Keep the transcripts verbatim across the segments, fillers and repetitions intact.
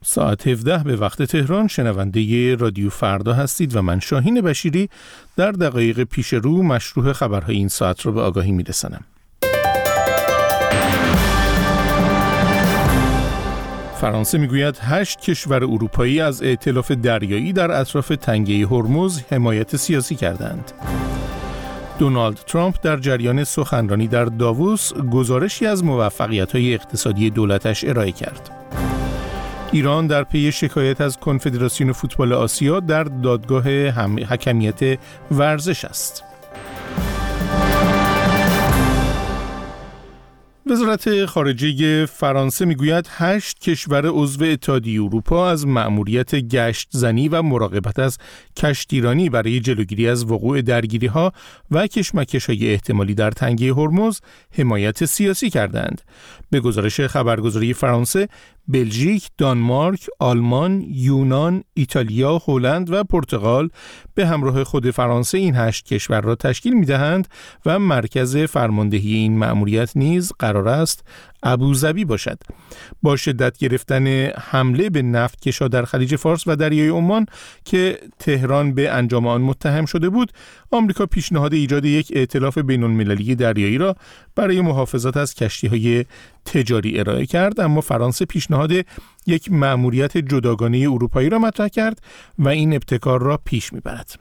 ساعت هفده به وقت تهران شنونده رادیو فردا هستید و من شاهین بشیری در دقایق پیش رو مشروع خبرهای این ساعت رو به آگاهی میرسانم. فرانسه میگوید هشت کشور اروپایی از ائتلاف دریایی در اطراف تنگه هرمز حمایت سیاسی کردند. دونالد ترامپ در جریان سخنرانی در داووس گزارشی از موفقیت‌های اقتصادی دولتش ارائه کرد. ایران در پی شکایت از کنفدراسیون فوتبال آسیا در دادگاه حکمیت ورزش است. وزارت خارجه فرانسه میگوید هشت کشور عضو اتحادیه اروپا از مأموریت گشت زنی و مراقبت از کشتیرانی برای جلوگیری از وقوع درگیری‌ها و کشمکش‌های احتمالی در تنگه هرمز حمایت سیاسی کردند. به گزارش خبرگزاری فرانسه، بلژیک، دانمارک، آلمان، یونان، ایتالیا، هلند و پرتغال به همراه خود فرانسه این هشت کشور را تشکیل می‌دهند و مرکز فرماندهی این مأموریت نیز قرار است ابوظبی باشد. با شدت گرفتن حمله به نفتکشا در خلیج فارس و دریای عمان که تهران به انجام آن متهم شده بود، آمریکا پیشنهاد ایجاد یک ائتلاف بین‌المللی دریایی را برای محافظت از کشتی‌های تجاری ارائه کرد، اما فرانسه پیشنهاد یک مأموریت جداگانه اروپایی را مطرح کرد و این ابتکار را پیش می‌برد.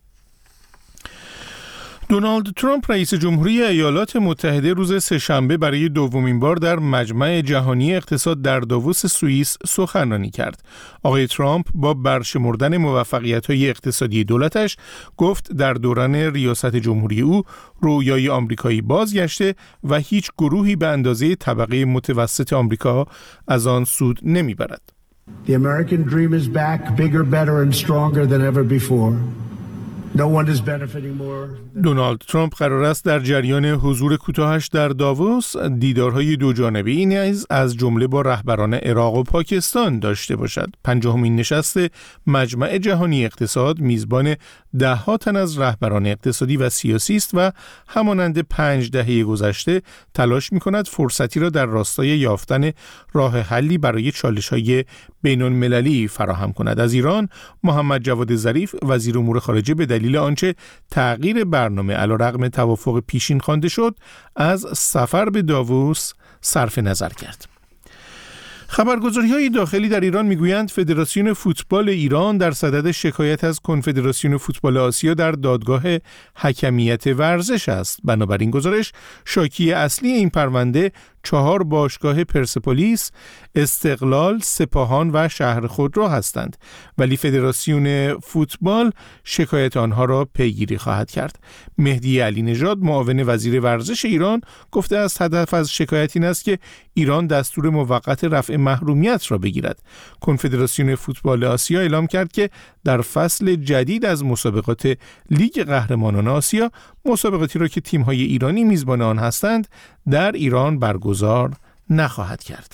دونالد ترامپ رئیس جمهوری ایالات متحده روز سه‌شنبه برای دومین بار در مجمع جهانی اقتصاد در داووس سوئیس سخنرانی کرد. آقای ترامپ با برشمردن موفقیت‌های اقتصادی دولتش گفت در دوران ریاست جمهوری او رویای آمریکایی بازگشته و هیچ گروهی به اندازه طبقه متوسط آمریکا از آن سود نمیبرد. The American dream is back, bigger, better and stronger than ever before. No one is benefiting more. دونالد ترامپ قرار است در جریان حضور کوتاهش در داووس دیدارهای دو جانبه‌ای نیز از جمله با رهبران عراق و پاکستان داشته باشد. پنجمین نشست مجمع جهانی اقتصاد میزبان ده ها تن از رهبران اقتصادی و سیاسی است و همانند پنج دهه گذشته تلاش می‌کند فرصتی را در راستای یافتن راه حلی برای چالش‌های بین‌المللی فراهم کند. از ایران محمد جواد ظریف وزیر امور خارجه به دلیل آنچه تغییر برنامه علیرغم توافق پیشین خوانده شد از سفر به داووس صرف نظر کرد. خبرگزاری‌های داخلی در ایران میگویند فدراسیون فوتبال ایران در صدد شکایت از کنفدراسیون فوتبال آسیا در دادگاه حکمیت ورزش است. بنابراین گزارش شاکی اصلی این پرونده چهار باشگاه پرسپولیس، استقلال، سپاهان و شهر خودرو هستند، ولی فدراسیون فوتبال شکایت آنها را پیگیری خواهد کرد. مهدی علی نژاد معاون وزیر ورزش ایران گفته است هدف از شکایت این است که ایران دستور موقت رفع محرومیت را بگیرد. کنفدراسیون فوتبال آسیا اعلام کرد که در فصل جدید از مسابقات لیگ قهرمانان آسیا، مسابقاتی را که تیم‌های ایرانی میزبان آن هستند در ایران برگزار نخواهد کرد.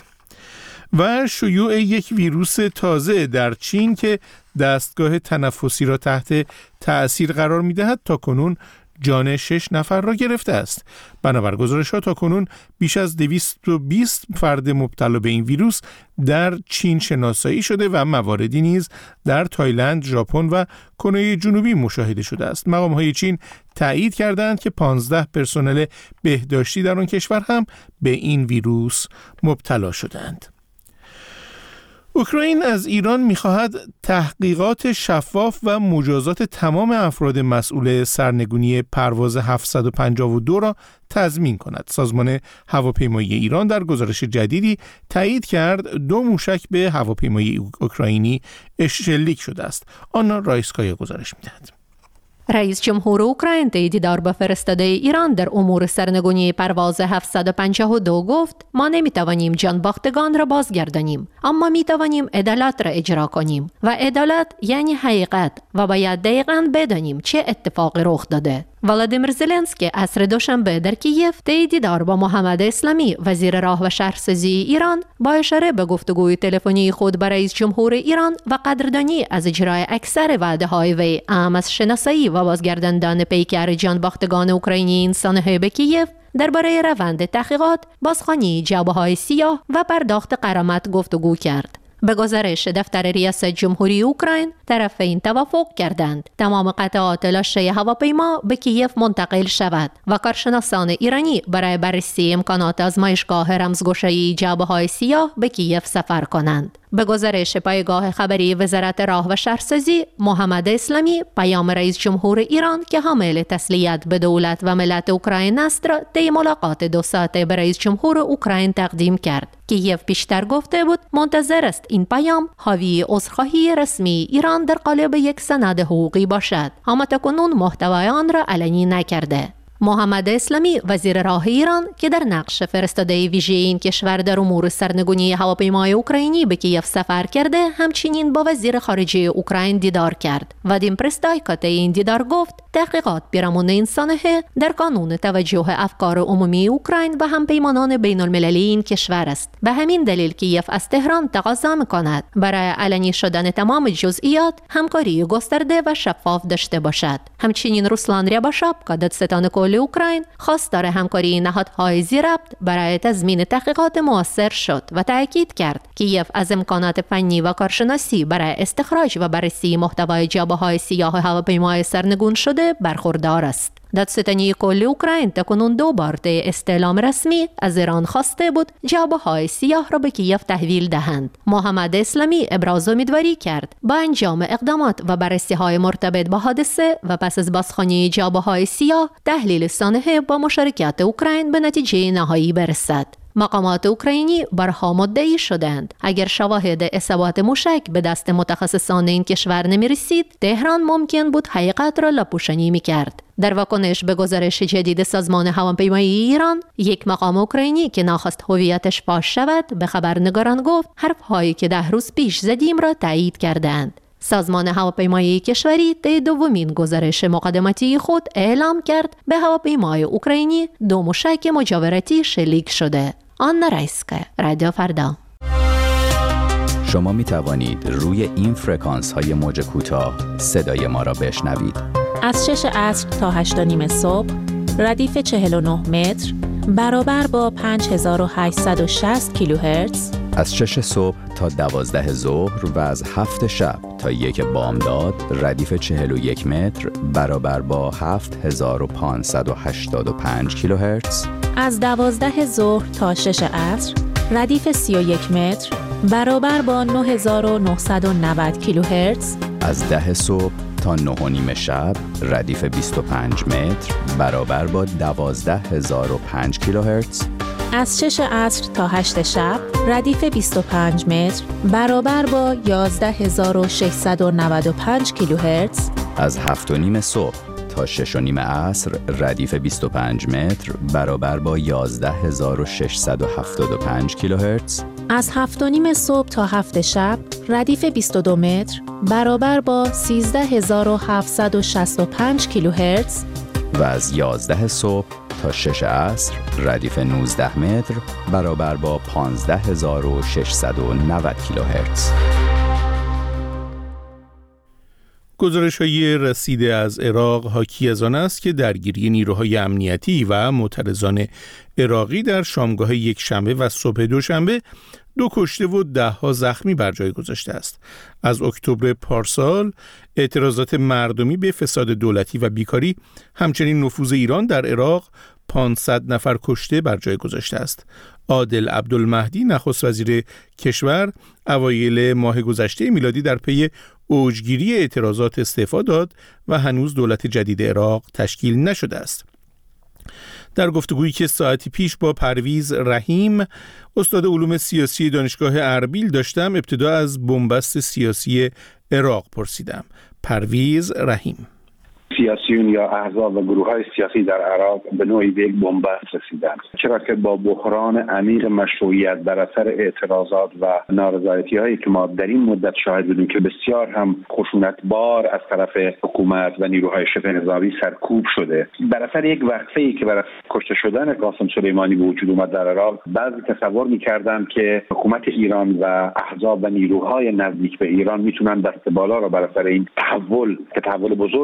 و شیوع یک ویروس تازه در چین که دستگاه تنفسی را تحت تأثیر قرار می‌دهد تا کنون جان شش نفر را گرفته است. بنابر گزارش‌ها تا کنون بیش از دویست و بیست فرد مبتلا به این ویروس در چین شناسایی شده و مواردی نیز در تایلند، ژاپن و کره جنوبی مشاهده شده است. مقام‌های چین تایید کردند که پانزده پرسنل بهداشتی در آن کشور هم به این ویروس مبتلا شدند. اوکراین از ایران می‌خواهد تحقیقات شفاف و مجازات تمام افراد مسئول سرنگونی پرواز هفتصد و پنجاه و دو را تضمین کند. سازمان هواپیمایی ایران در گزارش جدیدی تایید کرد دو موشک به هواپیمای اوکراینی شلیک شده است. آن رایسکایا گزارش می‌دهد. رئیس جمهور اوکراین طی دیدار با فرستاده ایران در امور سرنگونی پرواز هفتصد و پنجاه و دو گفت ما نمیتوانیم جانباختگان را بازگردانیم، اما میتوانیم عدالت را اجرا کنیم و عدالت یعنی حقیقت و باید دقیقاً بدانیم چه اتفاقی رخ داده. ولادیمیر زلنسکی عصر دوشنبه در کیف طی دیدار با محمد اسلامی وزیر راه و شهرسازی ایران با اشاره به گفتگوی تلفنی خود با رئیس جمهور ایران و قدردانی از اجرای اکثر وعده‌های وی اهم از شناسایی و بازگرداندن پیکر جانباختگان اوکراینی انسان‌های به کیف درباره روند تحقیقات، بازخوانی جعبه‌های سیاه و پرداخت غرامت گفتگو کرد. به گزارش دفتر ریاست جمهوری اوکراین، طرفین توافق کردند تمام قطعات لاشه هواپیما به کیف منتقل شود و کارشناسان ایرانی برای بررسی امکانات آزمایشگاه رمزگشایی جعبه‌های سیاه به کیف سفر کنند. به گزارش پایگاه خبری وزارت راه و شهرسازی، محمد اسلامی پیام رئیس جمهور ایران که حامل تسلیت به دولت و ملت اوکراین است را طی ملاقات دو ساعته به رئیس جمهور اوکراین تقدیم کرد. کیف پیشتر گفته بود منتظر است این پیام حاوی عذرخواهی رسمی ایران در قالب یک سند حقوقی باشد، اما تاکنون محتوای آن را علنی نکرده. محمد اسلامی وزیر راه ایران که در نقش فرستاده ویژه این کشور در امور سرنگونی هواپیمای اوکراینی به کیف سفر کرده، همچنین با وزیر خارجه اوکراین دیدار کرد. وادیم پرستایکا طی این دیدار گفت تحقیقات پیرامون این سانحه در کانون توجه افکار عمومی اوکراین و همپیمانان بین المللی این کشور است. به همین دلیل کیف از تهران تقاضا می‌کند برای علنی شدن تمام جزئیات همکاری گسترده و شفاف داشته باشد. همچنین روسلان ریاباشاب دادستان کل اوکراین خواستار همکاری نهادهای ذی‌ربط برای تضمین تحقیقات مؤثر شد و تاکید کرد کیف از امکانات فنی و کارشناسی برای استخراج و بررسی محتوای جعبه‌های سیاه هواپیمای سرنگون شده برخوردار است. دادستانی کل اوکراین تاکنون دو بار طی استعلام رسمی از ایران خواسته بود جعبه‌های سیاه را به کیف تحویل دهند. محمد اسلامی ابراز امیدواری کرد با انجام اقدامات و بررسی‌های مرتبط با حادثه و پس از بازخوانی جعبه‌های سیاه، تحلیل سانحه با مشارکت اوکراین به نتیجه نهایی برسد. مقامات اوکراینی برها مدعی شدند اگر شواهد اصابات موشک به دست متخصصان این کشور نمی رسید، تهران ممکن بود حقیقت را لاپوشانی می کرد. در واکنش به گزارش جدید سازمان هواپیمایی ایران، یک مقام اوکراینی که ناخواست هویتش فاش شود به خبرنگاران گفت حرف‌هایی که ده روز پیش زدیم را تایید کردند. سازمان هواپیمایی کشوری طی دومین گزارش مقدماتی خود اعلام کرد به هواپیمای اوکراینی دو موشک مجاورتی شلیک شده. آنا رایسکا، رادیو فردا. شما می توانید روی این فرکانس های موج کوتاه صدای ما را بشنوید. از شش عصر تا هشت و نیم صبح، ردیف چهل و نه متر برابر با پنج هزار و هشتصد و شصت کیلوهرتز. از شش صبح تا دوازده ظهر و از هفت شب تا یک بامداد، ردیف چهل و یک متر برابر با هفت هزار و پانصد و هشتاد و پنج کیلوهرتز. از دوازده ظهر تا شش عصر، ردیف سی و یک متر برابر با نه هزار و نهصد و نود کیلوهرتز. از ده صبح تا نه و نیم شب، ردیف بیست و پنج متر برابر با دوازده هزار و پنج کیلوهرتز. از شش عصر تا هشت شب، ردیف بیست و پنج متر برابر با یازده هزار و ششصد و نود و پنج کیلوهرتز. از هفت و نیم صبح تا شش و نیم عصر، ردیف بیست و پنج متر برابر با یازده هزار و ششصد و هفتاد و پنج کیلوهرتز. از هفت و نیم صبح تا هفت شب، ردیف بیست و دو متر برابر با سیزده هزار و هفتصد و شصت و پنج کیلوهرتز. و از یازده صبح تا شش عصر، ردیف نوزده متر برابر با پانزده هزار و ششصد و نود کیلوهرتز. گزارش‌های رسیده از عراق حاکی از آن است که درگیری نیروهای امنیتی و معترضان عراقی در شامگاه یک شنبه و صبح دوشنبه دو کشته و ده ها زخمی بر جای گذاشته است. از اکتبر پارسال اعتراضات مردمی به فساد دولتی و بیکاری، همچنین نفوذ ایران در عراق، پانصد نفر کشته بر جای گذاشته است. عادل عبدالمهدی نخست وزیر کشور اوایل ماه گذشته میلادی در پی اوجگیری اعتراضات استعفا داد و هنوز دولت جدید عراق تشکیل نشده است. در گفتگویی که ساعتی پیش با پرویز رحیم، استاد علوم سیاسی دانشگاه اربیل داشتم، ابتدا از بنبست سیاسی عراق پرسیدم. پرویز رحیم: سیاسیون یا احزاب و گروه‌های سیاسی در عراق به نوعی به یک بنبست رسیدند، چرا که با بحران عمیق مشروعیت بر اثر اعتراضات و نارضایتی‌هایی که ما در این مدت شاهد بودیم که بسیار هم خشونت‌بار از طرف حکومت و نیروهای شبه نظامی سرکوب شده، بر اثر یک وقفه‌ای که بر اثر کشته شدن قاسم سلیمانی به وجود اومد در عراق، بعضی تصور می‌کردند که حکومت ایران و احزاب و نیروهای نزدیک به ایران میتونن دست بالا را بر اثر این تحول که تحول بزرگی هم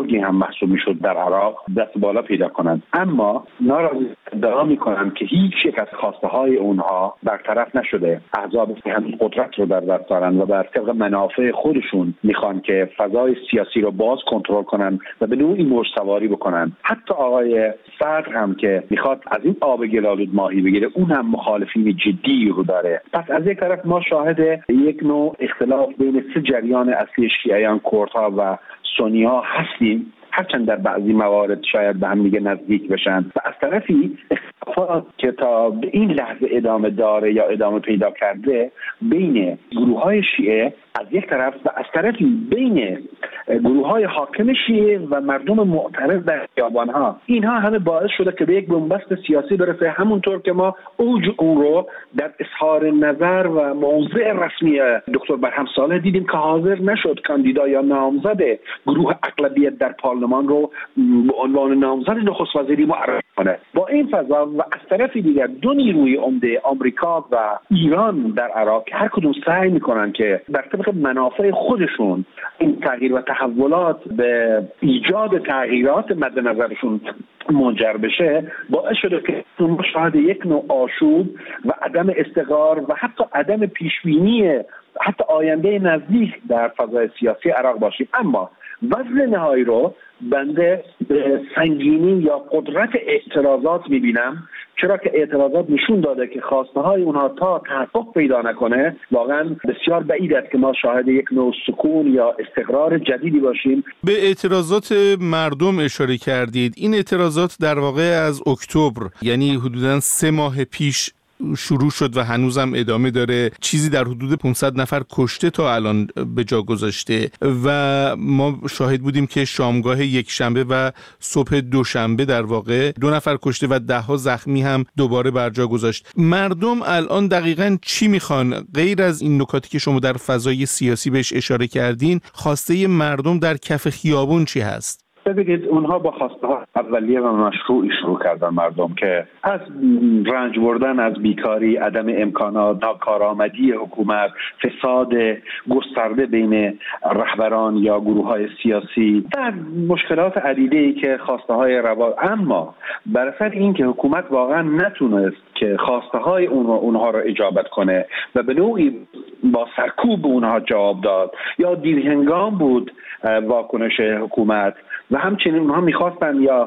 محسوب میشد در عراق دست بالا پیدا کنند. اما ناراضی ادعا میکنند که هیچ یک از خواسته های اونها برطرف نشده. احزاب هم قدرت رو در دست دارن و بر طبق منافع خودشون میخوان که فضای سیاسی رو باز کنترل کنن و به نوعی موج سواری بکنن. حتی آقای صدر هم که میخواد از این آب گلالود ماهی بگیره، اون هم مخالفین جدی رو داره. پس از یک طرف ما شاهد یک نوع اختلاف بین سه جریان اصلی شیعیان، کردها و سنی ها هستیم، هرچند در بعضی موارد شاید به هم دیگه نزدیک بشن. و از طرفی اختلافات که تا به این لحظه ادامه داره یا ادامه پیدا کرده بین گروه های شیعه از یک طرف و از طرفی بین گروه های حاکم شیعه و مردم معترض در خیابان‌ها، اینها همه باعث شده که به یک بنبست سیاسی برسه، همونطور که ما اوج اون رو در اظهار نظر و موضع رسمی دکتر برهم صالح دیدیم که حاضر نشد کاندیدا یا نامزد گروه اغلبیت در پارلمان رو به عنوان نامزد نخست وزیری معرفی کنه. با این فضا و از طرف دیگر دو نیروی عمده آمریکا و ایران در عراق هر کدوم سعی میکنن که بر طبق منافع خودشون این تغییر و تحولات به ایجاد تغییرات مد نظرشون منجر بشه، باعث شده که ما شاهد یک نوع آشوب و عدم استقرار و حتی عدم پیشبینی حتی آینده نزدیک در فضای سیاسی عراق باشیم. اما وزن نهایی رو بنده به سنگینی یا قدرت اعتراضات میبینم، چرا که اعتراضات نشون داده که خواسته های اونها تا تحقق پیدا نکنه واقعا بسیار بعید است که ما شاهد یک نوع سکون یا استقرار جدیدی باشیم. به اعتراضات مردم اشاره کردید. این اعتراضات در واقع از اکتبر، یعنی حدوداً سه ماه پیش شروع شد و هنوزم ادامه داره. چیزی در حدود پانصد نفر کشته تا الان به جا گذاشته و ما شاهد بودیم که شامگاه یک شنبه و صبح دوشنبه در واقع دو نفر کشته و ده ها زخمی هم دوباره بر جا گذاشت. مردم الان دقیقاً چی میخوان؟ غیر از این نکاتی که شما در فضای سیاسی بهش اشاره کردین، خواسته مردم در کف خیابون چی هست؟ ببینید اونها با خواسته ها اولیه و مشروعی شروع کردن مردم که از رنج بردن از بیکاری، عدم امکانات، ناکارآمدی حکومت، فساد گسترده بین رهبران یا گروه های سیاسی و مشکلات عدیده‌ای که خواسته های روا. اما بر اثر این که حکومت واقعا نتونست که خواسته های اونها, اونها را اجابت کنه و به نوعی با سرکوب اونها جواب داد یا دیرهنگام بود واکنش حکومت و همچنین اونها میخواستن یا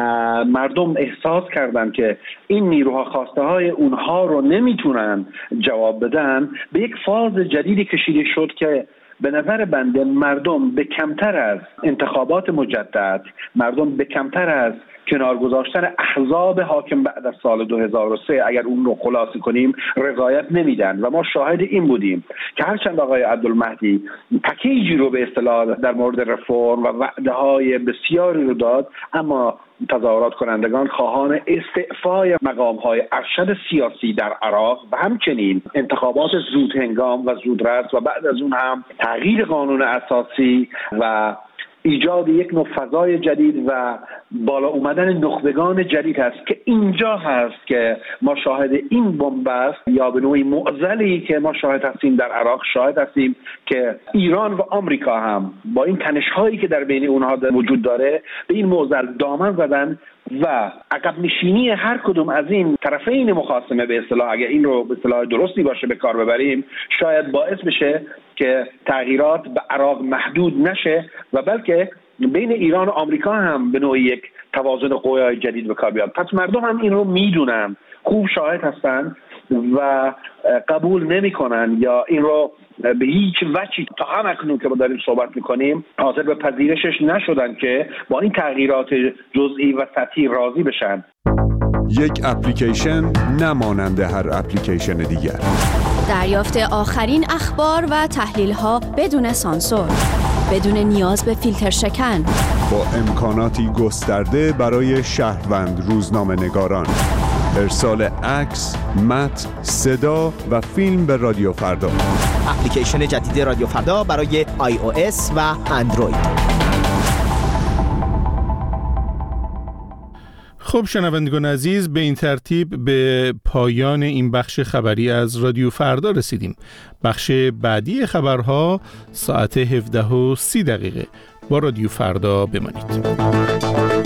مردم احساس کردن که این نیروها خواسته های اونها رو نمیتونن جواب بدن، به یک فاز جدیدی کشیده شد که به نظر بنده مردم به کمتر از انتخابات مجدد، مردم به کمتر از کنار گذاشتن احزاب حاکم بعد از سال دو هزار و سه اگر اون رو خلاصه کنیم رضایت نمیدن و ما شاهد این بودیم که هرچند آقای عبدالمهدی پکیجی رو به اصطلاح در مورد رفرم و وعده های بسیاری رو داد، اما تظاهرات کنندگان خواهان استعفای مقام های ارشد سیاسی در عراق و همچنین انتخابات زود هنگام و زودرس و بعد از اون هم تغییر قانون اساسی و ایجاد یک نوع فضای جدید و بالا اومدن نخبگان جدید هست که اینجا هست که ما شاهد این بنبست یا به نوعی معضلی که ما شاهد هستیم در عراق شاهد هستیم که ایران و آمریکا هم با این تنش‌هایی که در بین اونها وجود داره به این معضل دامن زدن و عقب نشینی هر کدوم از این طرفین مخاصمه به اصطلاح، اگه این رو به اصطلاح درستی باشه به کار ببریم، شاید باعث بشه که تغییرات به عراق محدود نشه و بلکه بین ایران و آمریکا هم به نوعی یک توازن قوای جدید به کار بیاد. پس مردم هم این رو میدونن، خوب شاهد هستن و قبول نمیکنن یا این رو به هیچ وجهی تا هم اکنون که ما داریم صحبت میکنیم حاضر به پذیرشش نشدن که با این تغییرات جزئی و سطحی راضی بشن. یک اپلیکیشن نمانند هر اپلیکیشن دیگر. دریافت آخرین اخبار و تحلیل‌ها بدون سانسور، بدون نیاز به فیلتر شکن، با امکاناتی گسترده برای شهروند روزنامه‌نگاران. ارسال عکس، متن، صدا و فیلم به رادیو فردا. اپلیکیشن جدید رادیو فردا برای آی او اس و اندروید. خب شنوندگان عزیز، به این ترتیب به پایان این بخش خبری از رادیو فردا رسیدیم. بخش بعدی خبرها ساعت هفده و سی دقیقه. با رادیو فردا بمانید.